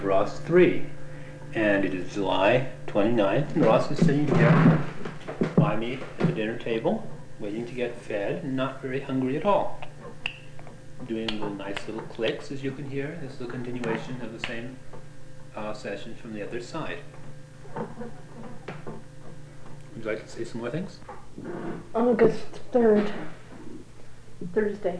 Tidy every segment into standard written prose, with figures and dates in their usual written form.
Ross 3, and it is July 29th, and Ross is sitting here by me at the dinner table, waiting to get fed, and not very hungry at all. Doing little nice little clicks, as you can hear. This is a continuation of the same session from the other side. Would you like to say some more things? August 3rd, Thursday.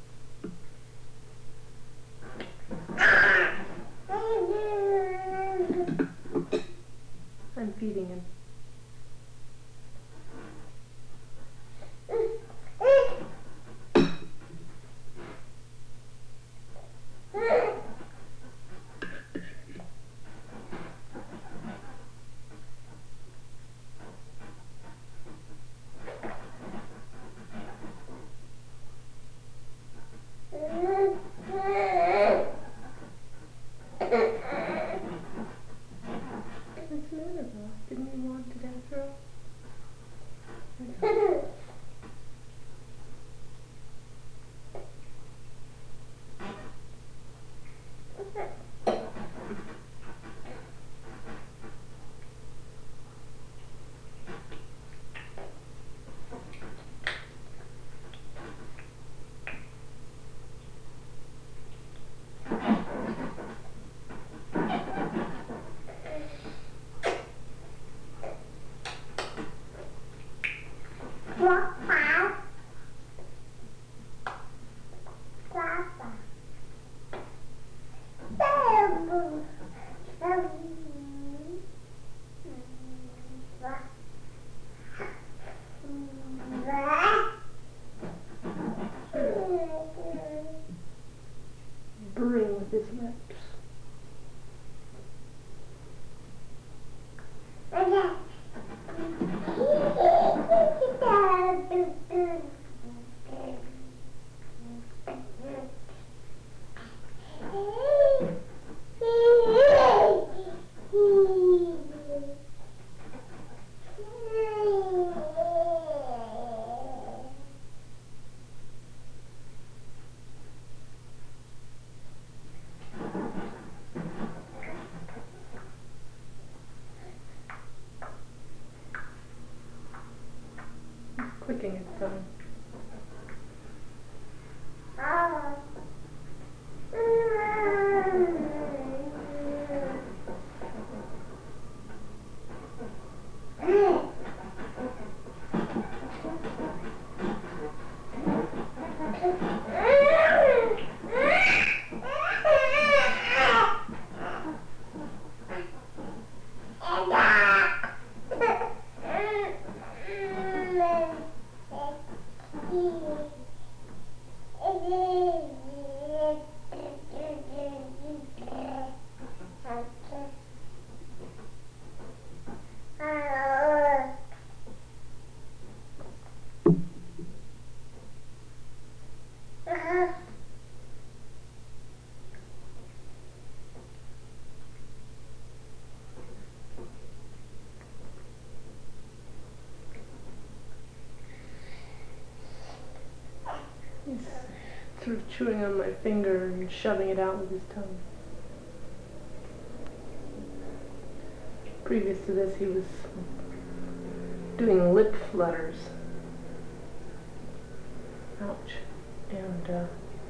I'm feeding him. What's the matter, Ross? Didn't you want it after all? Brewing with his lips. Clicking his tongue. He's sort of chewing on my finger and shoving it out with his tongue. Previous to this, he was doing lip flutters. Ouch. And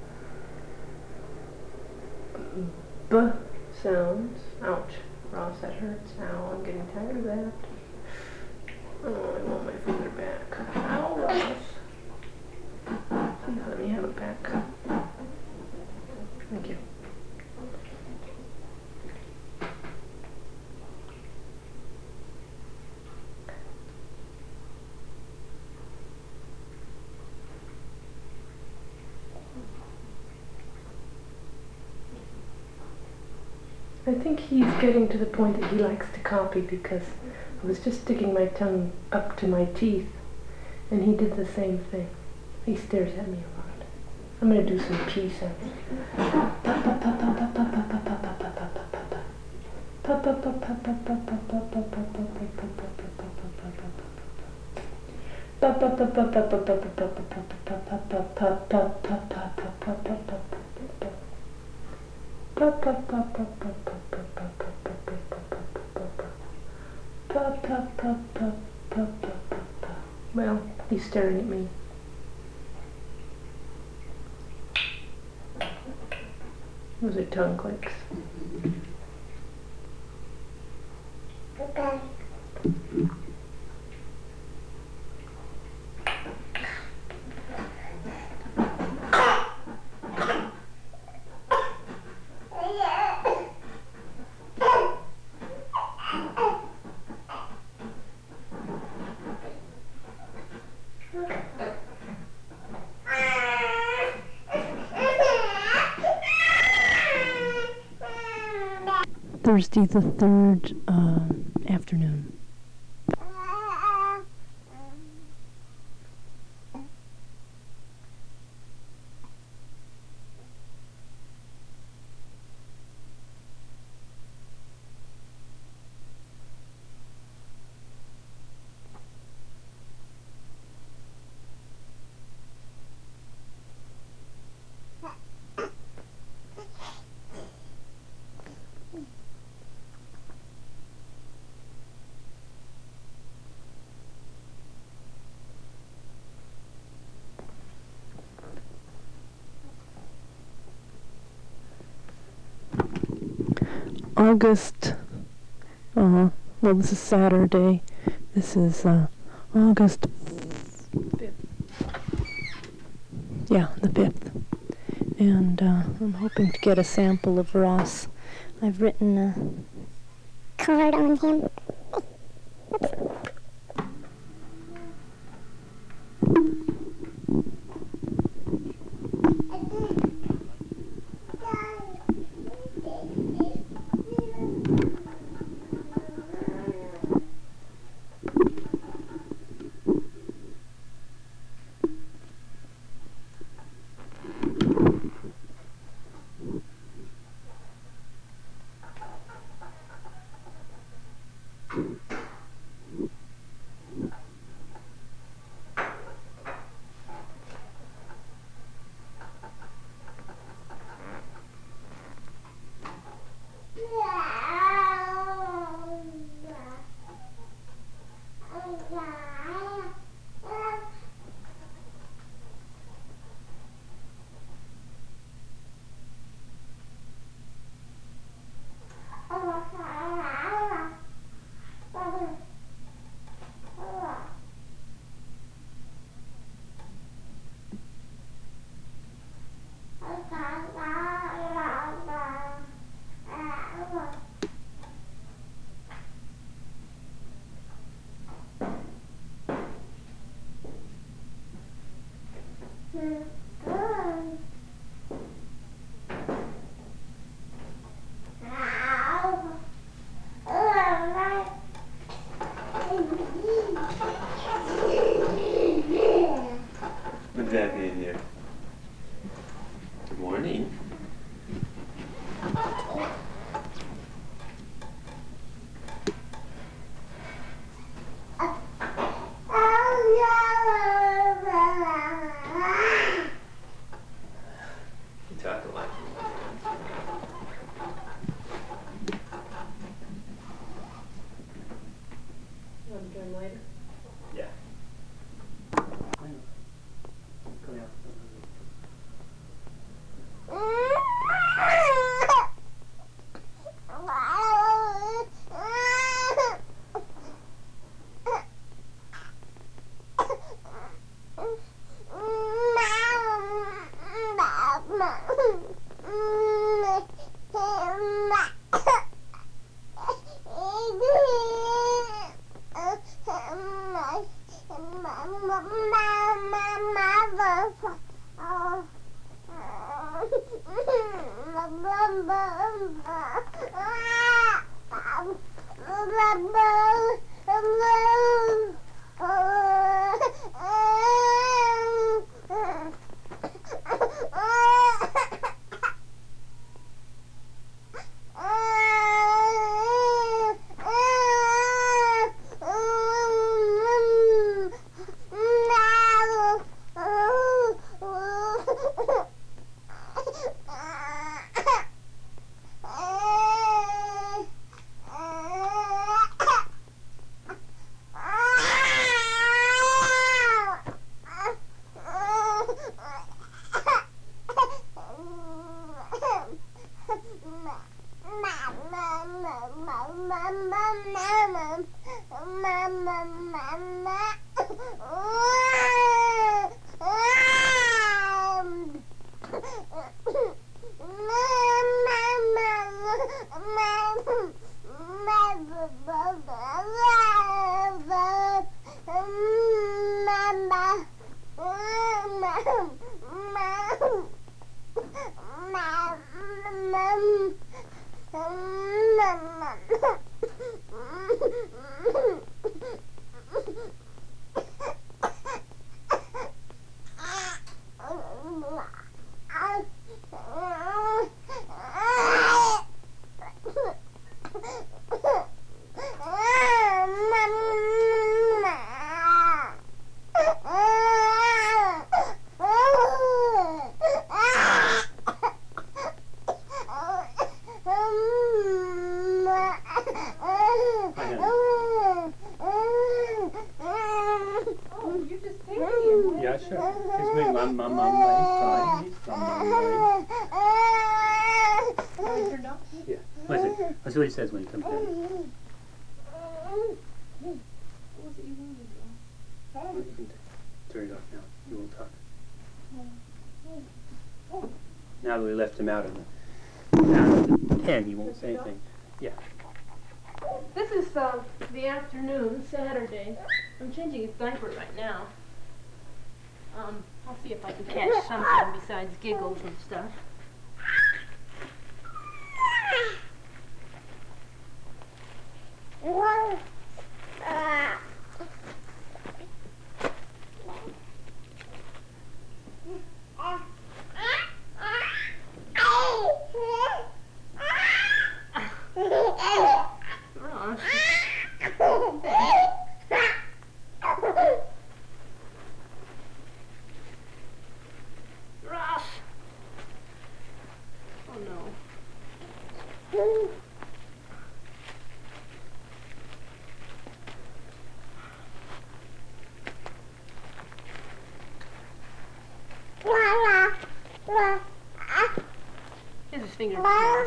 B sounds. Ouch. Ross, that hurts. Ow, I'm getting tired of that. Oh, I want my finger back. Ow, Ross. Please let me have it back. Thank you. I think he's getting to the point that he likes to copy, because I was just sticking my tongue up to my teeth and he did the same thing. He stares at me a lot. I'm going to do some P sounds. staring at me? Those are tongue clicks. Okay. Thursday the 3rd afternoon. August, well, this is Saturday. This is August 5th. Yeah, the 5th. And I'm hoping to get a sample of Ross. I've written a Card on him. What's happening in there? Good morning. You talk a lot. You want to join later? Yeah. Yeah, sure. Just wait, mum, sorry. Yeah. Listen, let's see what he says when he comes in. What was it you wanted? You can turn it off now. He won't talk. Now that we left him out of the pen, he won't say anything. Yeah. This is the afternoon, Saturday. I'm changing his diaper right now. I'll see if I can catch something besides giggles and stuff. Ross! Oh no. Here's his finger.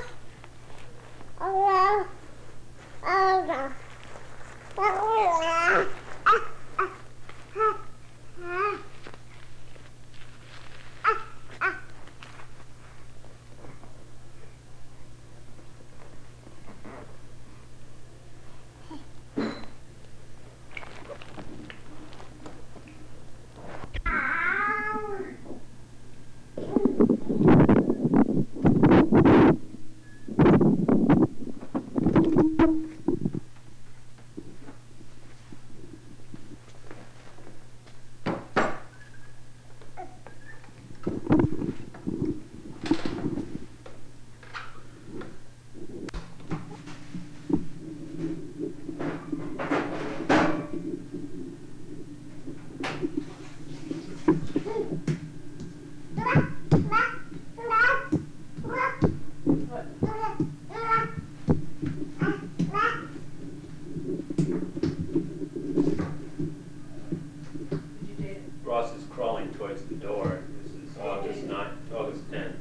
Ross is crawling towards the door. This is August 10th.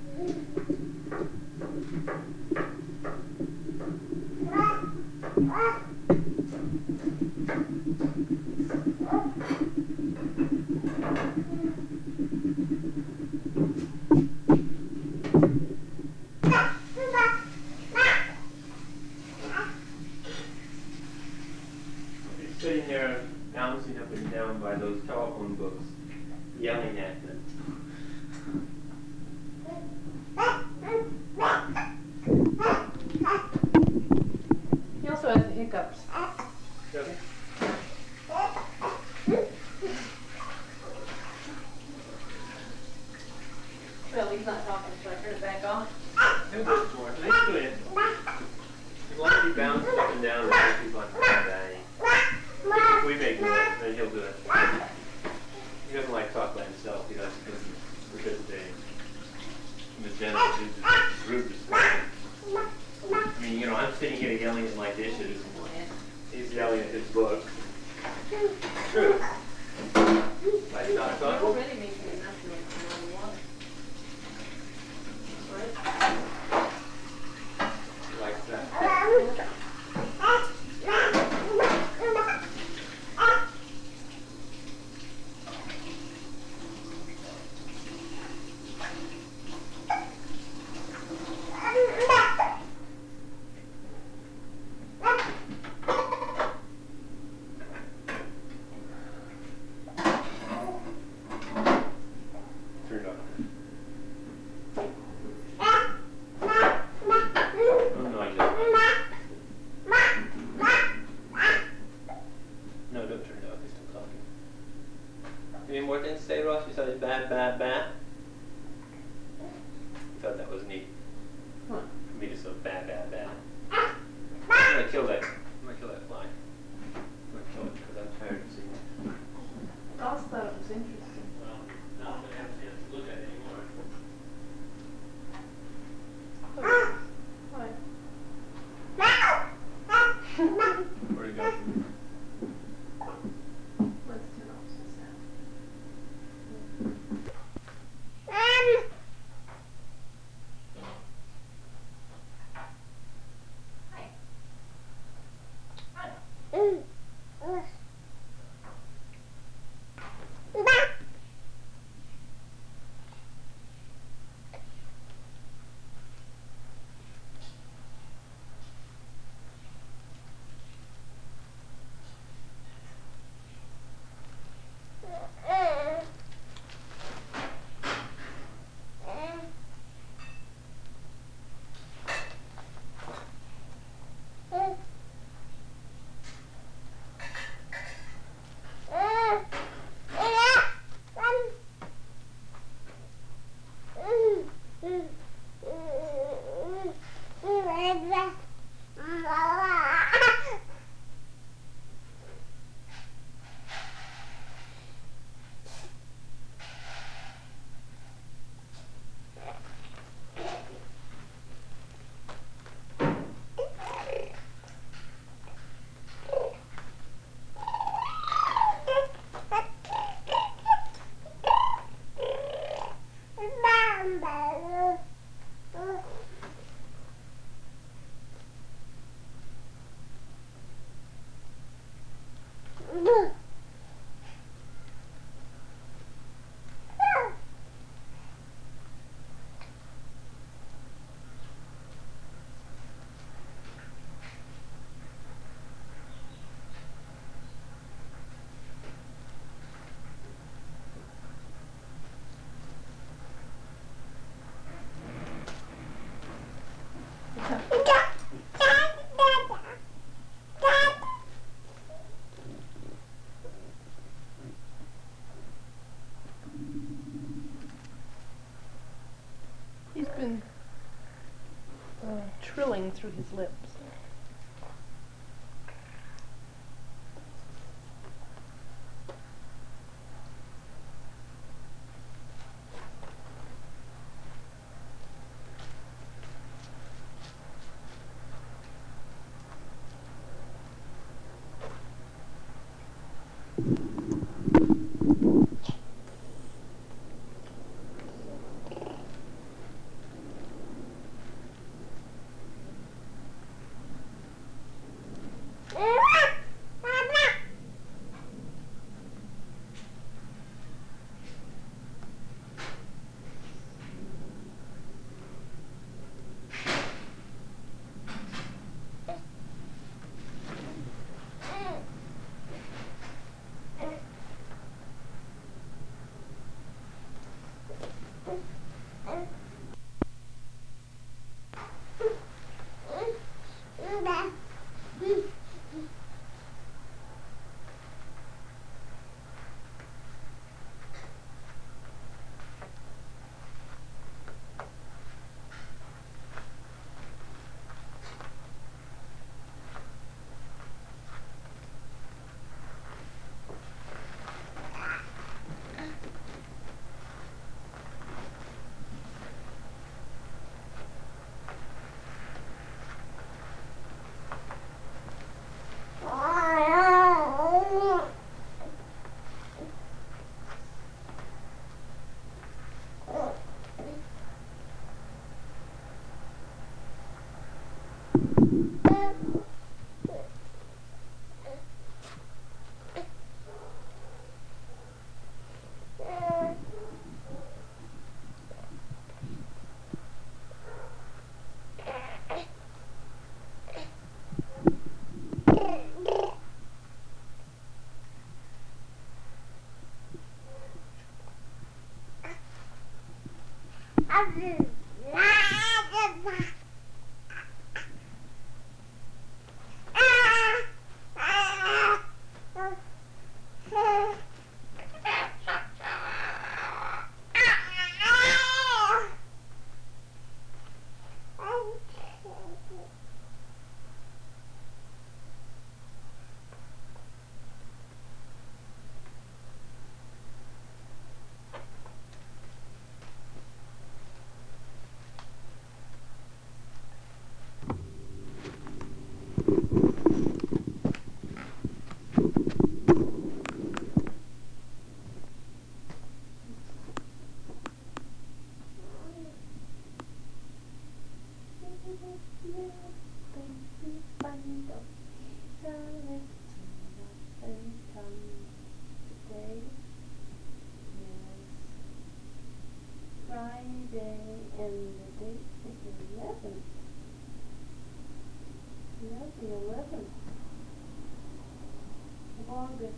He's sitting there bouncing up and down by those telephone books, yelling at them. He also has the hiccups. Okay. Well, he's not talking, so I turn it back off. He'll do it more. Let's do it. As long as he bounces up and down, and people like that. We make noise, then he'll do it. He doesn't like talk by himself. He doesn't participate. The general is rude discussion. I mean, you know, I'm sitting here yelling at my dishes. He's yelling at his book. True. Like not You're talking. already making enough noise around water. Right? He likes that. through his lips. Today is Friday and the date is the 11th. Yeah, the 11th of August.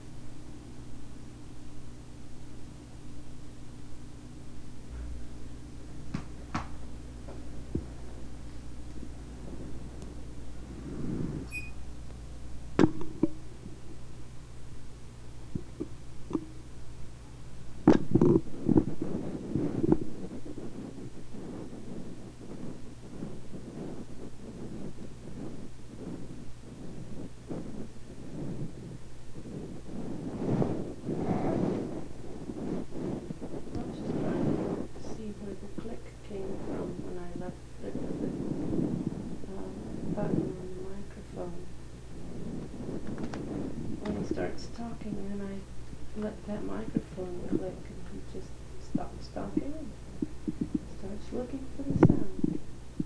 Starts talking and I let that microphone click and he just stops talking and starts looking for the sound.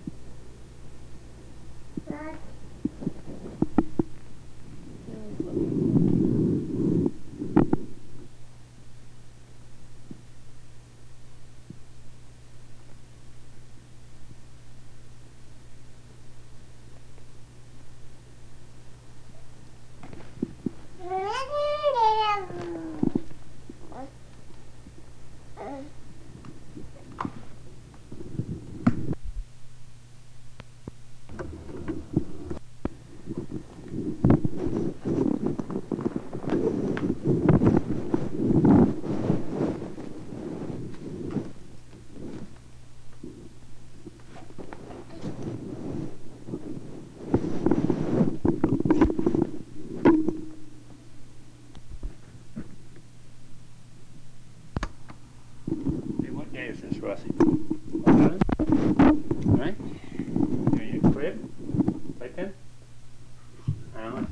Now he's looking.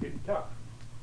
Here, talk.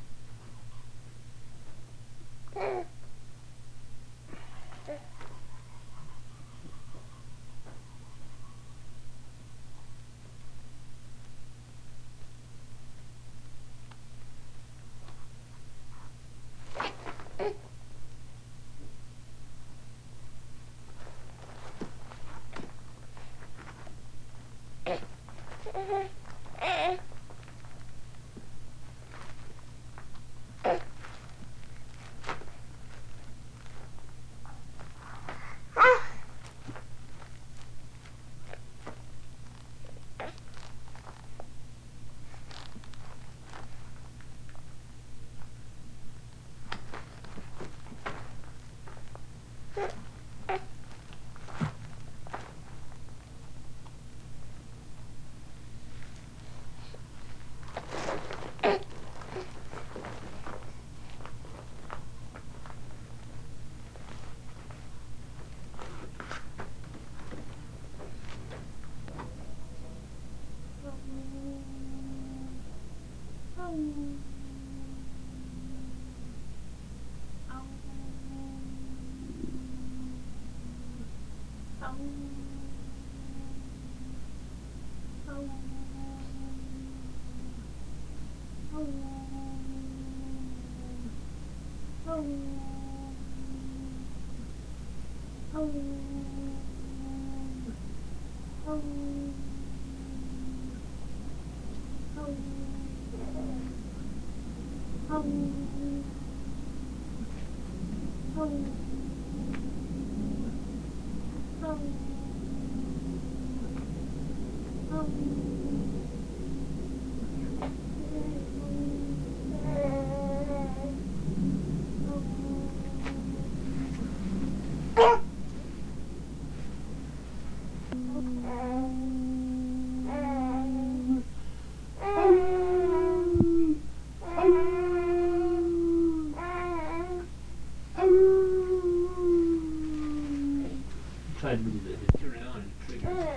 Try to move it. Turn it on and trigger.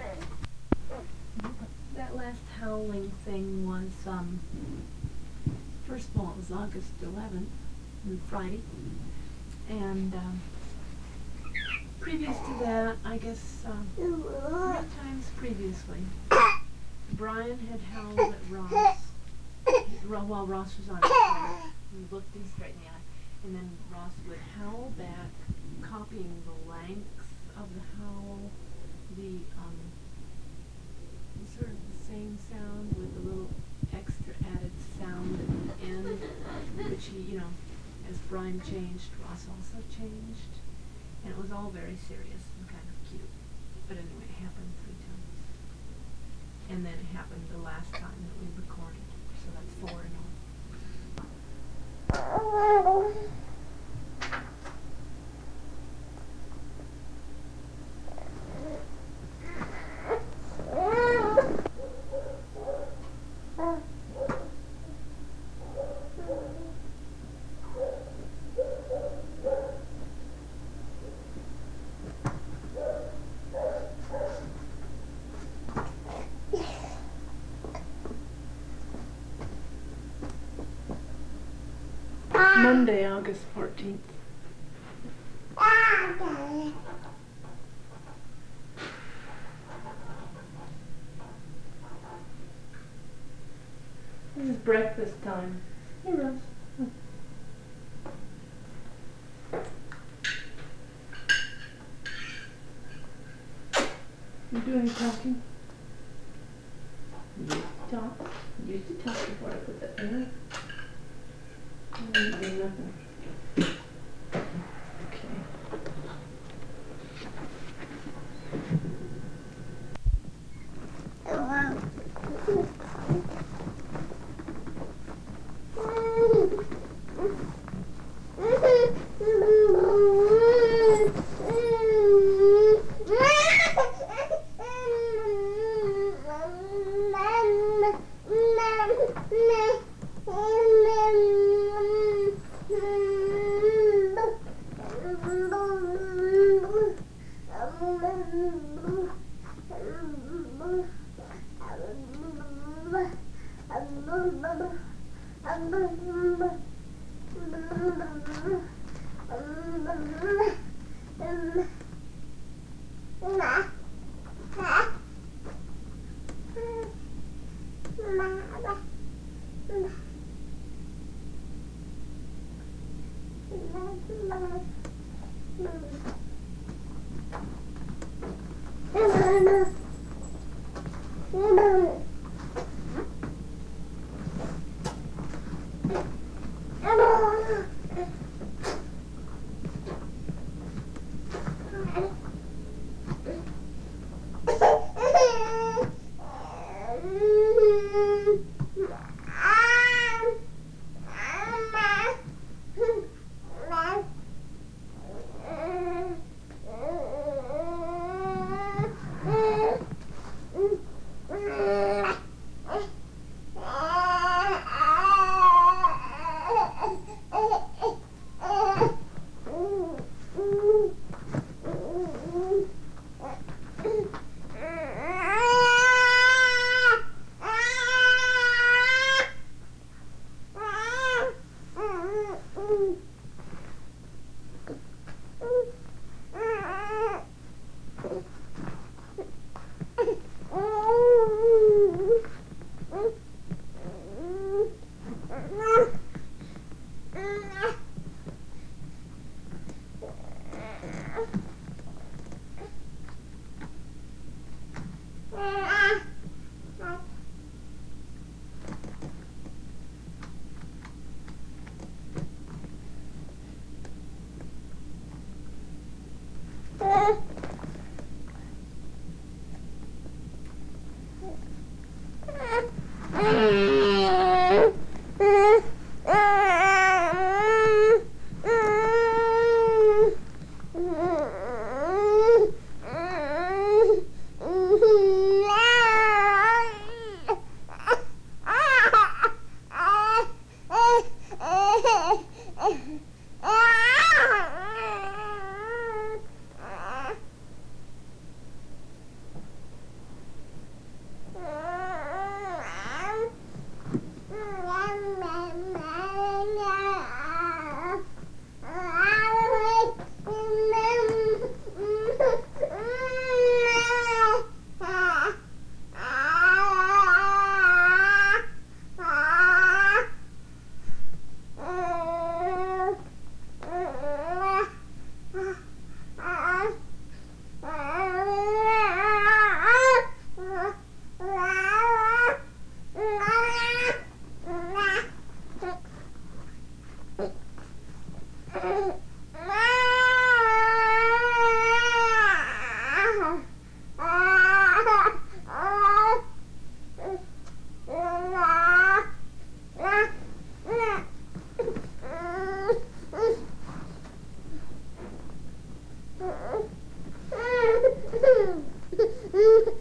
That last howling thing was, first of all, it was August 11th, Friday, and previous to that, I guess 3 times previously, Brian had howled at Ross while Ross was on his phone. He looked him straight in the eye, and then Ross would howl back, copying the length of the howl, the sort of the same sound with a little extra added sound at the end, which he, as Brian changed, Ross also changed, and it was all very serious and kind of cute. But anyway, it happened 3 times, and then it happened the last time that we recorded, so that's 4 in all. Monday, August 14th. This is breakfast time. Hey, Rose. You doing any talking? You used to talk. You used to talk before I put that in. I didn't do nothing.